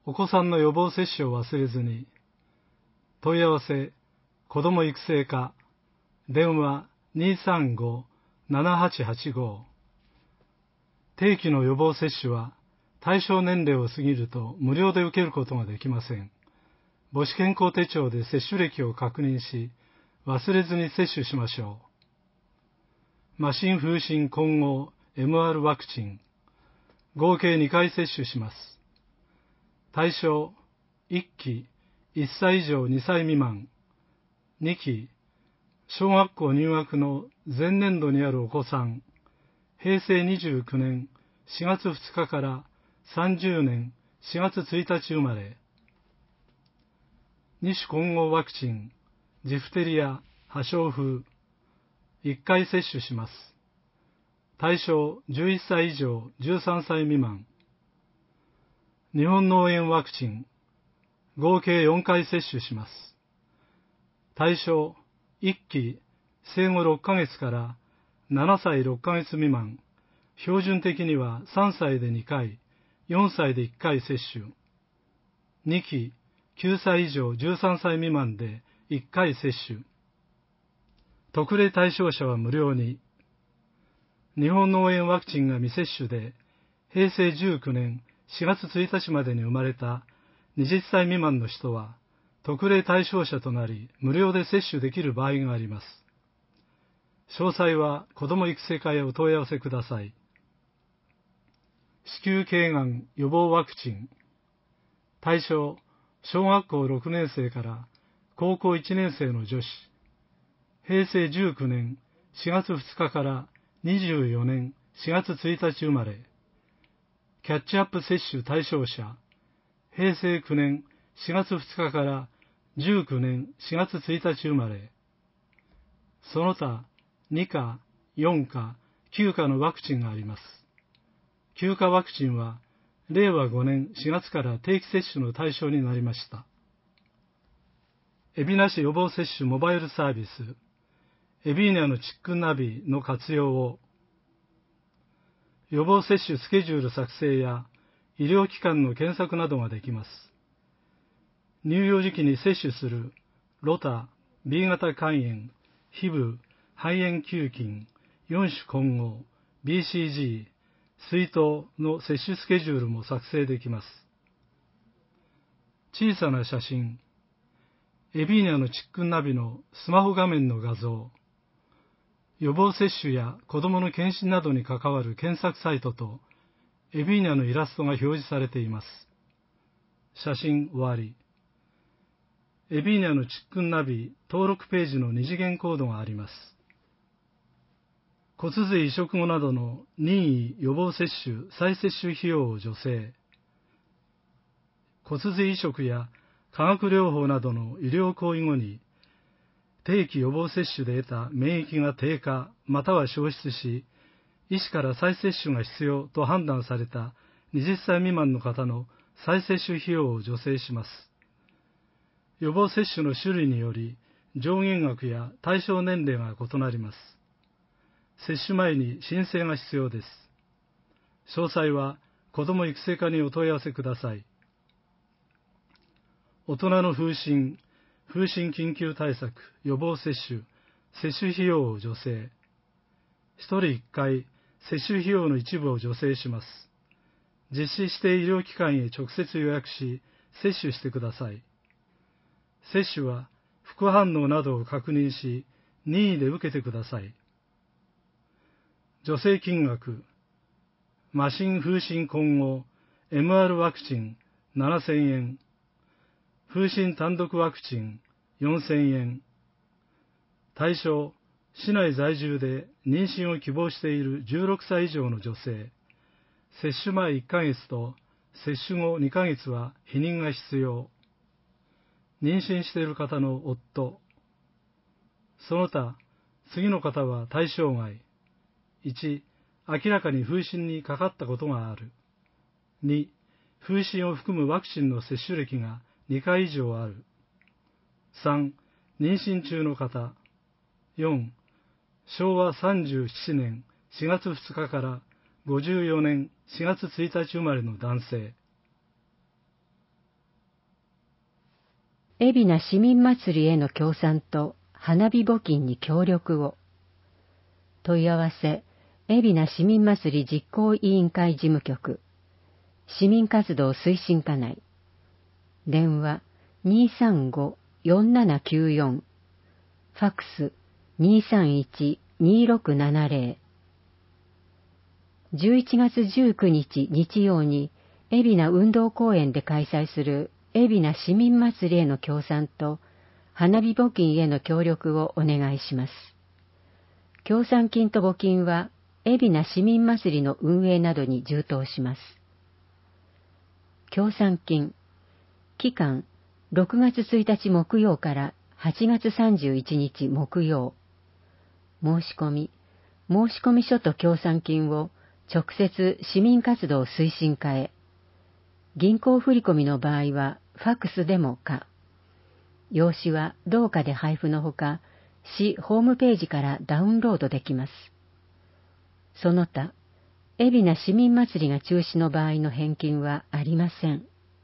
お子さんの予防接種を忘れずに。問い合わせ、子ども育成課、電話235-7885。定期の予防接種は、対象年齢を過ぎると無料で受けることができません。母子健康手帳で接種歴を確認し、忘れずに接種しましょう。麻疹風疹混合 MR ワクチン。合計2回接種します。対象、1期、1歳以上2歳未満。2期、小学校入学の前年度にあるお子さん。平成29年4月2日から30年4月1日生まれ。2種混合ワクチン、ジフテリア、破傷風。1回接種します。対象11歳以上13歳未満。日本脳炎ワクチン、合計4回接種します。対象1期、生後6ヶ月から7歳6ヶ月未満。標準的には3歳で2回、4歳で1回接種。2期、9歳以上13歳未満で1回接種。特例対象者は無料に。日本脳炎ワクチンが未接種で、平成19年4月1日までに生まれた20歳未満の人は、特例対象者となり無料で接種できる場合があります。詳細は子ども育成課へお問い合わせください。子宮頸がん予防ワクチン。対象、小学校6年生から高校1年生の女子。平成19年4月2日から24年4月1日生まれ。キャッチアップ接種対象者。平成9年4月2日から19年4月1日生まれ。その他、2価、4価、9価のワクチンがあります。9価ワクチンは、令和5年4月から定期接種の対象になりました。海老名市予防接種モバイルサービス、エビーニャのチックナビの活用を。予防接種スケジュール作成や医療機関の検索などができます。乳幼児期に接種するロタ、B 型肝炎、ヒブ、肺炎球菌、4種混合、BCG、水筒の接種スケジュールも作成できます。小さな写真、エビーニャのチックナビのスマホ画面の画像、予防接種や子どもの検診などに関わる検索サイトとエビーニャのイラストが表示されています。写真終わり。エビーニャのチックナビ登録ページの二次元コードがあります。骨髄移植後などの任意予防接種再接種費用を助成。骨髄移植や化学療法などの医療行為後に定期予防接種で得た免疫が低下または消失し、医師から再接種が必要と判断された20歳未満の方の再接種費用を助成します。予防接種の種類により上限額や対象年齢が異なります。接種前に申請が必要です。詳細は子ども育成課にお問い合わせください。大人の風疹緊急対策予防接種接種費用を助成。1人1回接種費用の一部を助成します。実施指定医療機関へ直接予約し接種してください。接種は副反応などを確認し任意で受けてください。助成金額、麻疹風疹混合 MR ワクチン7000円、風疹単独ワクチン4000円。対象、市内在住で妊娠を希望している16歳以上の女性。接種前1ヶ月と接種後2ヶ月は避妊が必要。妊娠している方の夫。その他、次の方は対象外。1、明らかに風疹にかかったことがある。2、風疹を含むワクチンの接種歴が2回以上ある。3、妊娠中の方。4、昭和37年4月2日から54年4月1日生まれの男性。 海老名市民祭りへの協賛と花火募金に協力を。問い合わせ、海老名市民祭り実行委員会事務局、市民活動推進課内。電話235-4794、ファックス231-2670。11月19日日曜に、海老名運動公園で開催する海老名市民祭りへの協賛と花火募金への協力をお願いします。協賛金と募金は海老名市民祭りの運営などに充当します。協賛金、期間6月1日木曜から8月31日木曜。申し込み書と協賛金を直接市民活動推進課へ。銀行振込の場合はファックスでも可。用紙は同課で配布のほか、市ホームページからダウンロードできます。その他、海老名市民祭りが中止の場合の返金はありません。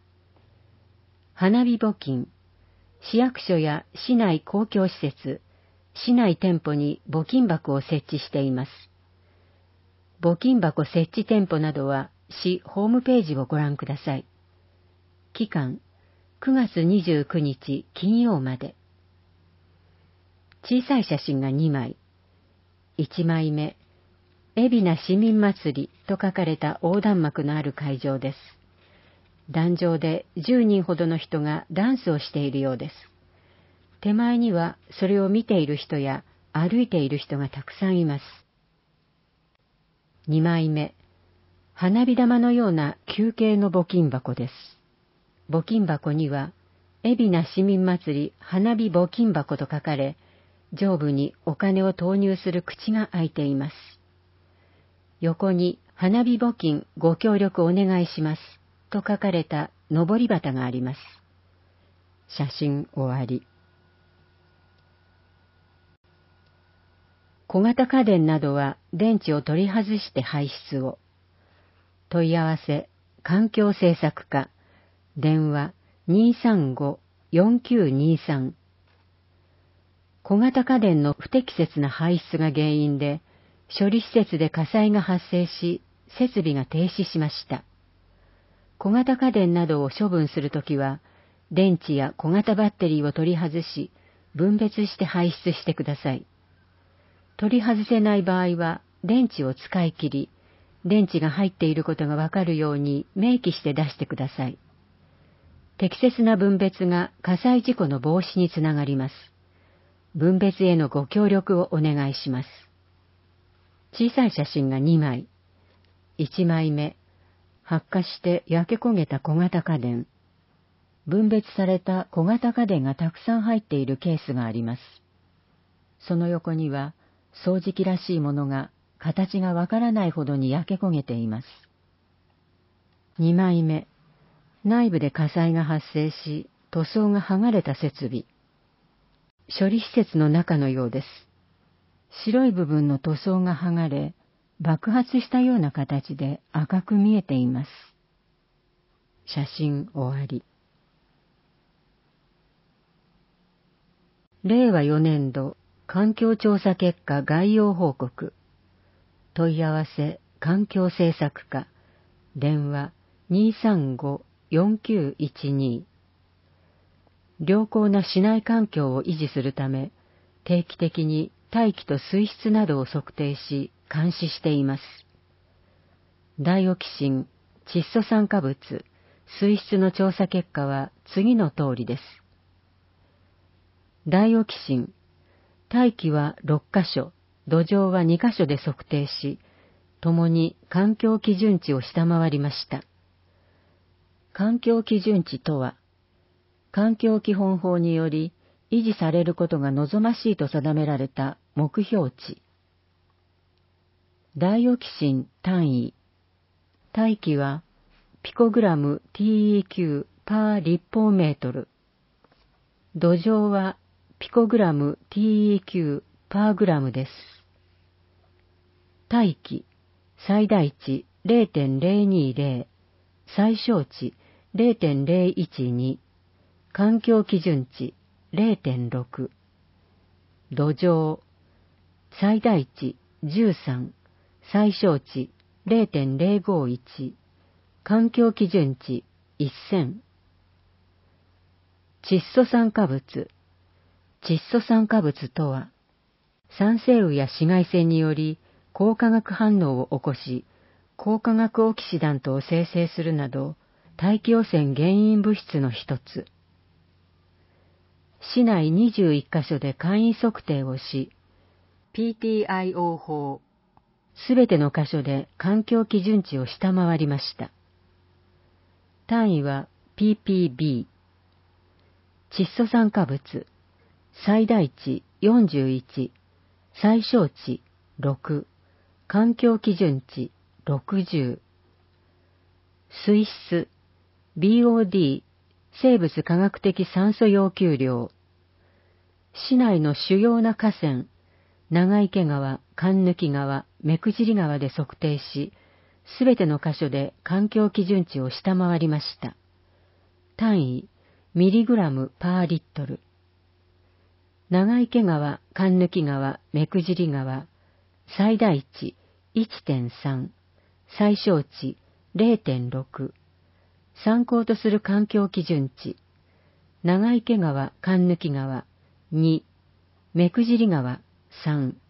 花火募金、市役所や市内公共施設、市内店舗に募金箱を設置しています。募金箱設置店舗などは市ホームページをご覧ください。期間9月29日金曜まで。小さい写真が2枚。1枚目、海老名市民祭りと書かれた横断幕のある会場です。壇上で10人ほどの人がダンスをしているようです。手前にはそれを見ている人や歩いている人がたくさんいます。2枚目、花火玉のような球形の募金箱です。募金箱には、海老名市民祭り花火募金箱と書かれ、上部にお金を投入する口が開いています。横に花火募金ご協力お願いしますと書かれた上り旗があります。写真終わり。小型家電などは電池を取り外して排出を。問い合わせ、環境政策課、電話235-4923。小型家電の不適切な排出が原因で、処理施設で火災が発生し、設備が停止しました。小型家電などを処分するときは、電池や小型バッテリーを取り外し、分別して排出してください。取り外せない場合は、電池を使い切り、電池が入っていることがわかるように明記して出してください。適切な分別が火災事故の防止につながります。分別へのご協力をお願いします。小さい写真が2枚。1枚目、発火して焼け焦げた小型家電。分別された小型家電がたくさん入っているケースがあります。その横には、掃除機らしいものが形がわからないほどに焼け焦げています。2枚目、内部で火災が発生し、塗装が剥がれた設備。処理施設の中のようです。白い部分の塗装が剥がれ、爆発したような形で赤く見えています。写真終わり。令和4年度環境調査結果概要報告。問い合わせ環境政策課、電話235-4912。良好な市内環境を維持するため、定期的に大気と水質などを測定し、監視しています。ダイオキシン、窒素酸化物、水質の調査結果は次の通りです。ダイオキシン、大気は6カ所、土壌は2カ所で測定し、ともに環境基準値を下回りました。環境基準値とは、環境基本法により維持されることが望ましいと定められた目標値。ダイオキシン単位。大気はピコグラム TEQ パー立方メートル。土壌はピコグラム TEQ パーグラムです。大気、最大値 0.020、最小値 0.012、 環境基準値 0.6。土壌、最大値13、最小値 0.051、環境基準値1000。窒素酸化物。窒素酸化物とは、酸性雨や紫外線により光化学反応を起こし、光化学オキシダントを生成するなど、大気汚染原因物質の一つ。市内21カ所で簡易測定をし、PTIO 法、すべての箇所で環境基準値を下回りました。単位は ppb。窒素酸化物、最大値41、最小値6、環境基準値60。水質、BOD、生物化学的酸素要求量。市内の主要な河川、長池川、神貫川、目久尻川で測定し、すべての箇所で環境基準値を下回りました。単位、ミリグラムパーリットル。長池川、神貫川、目久尻川、最大値 1.3、最小値 0.6。参考とする環境基準値。長池川、神貫川2、目久尻川3。